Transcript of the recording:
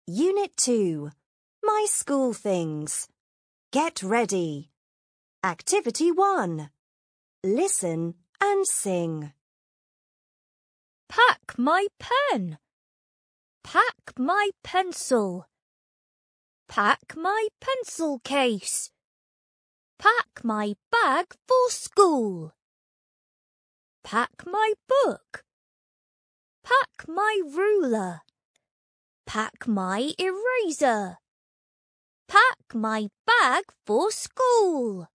Unit 2. My School Things. Get ready. Activity 1. Listen and sing. Pack my pen. Pack my pencil. Pack my pencil case. Pack my bag for school. Pack my book. Pack my ruler. Pack my eraser. Pack my bag for school.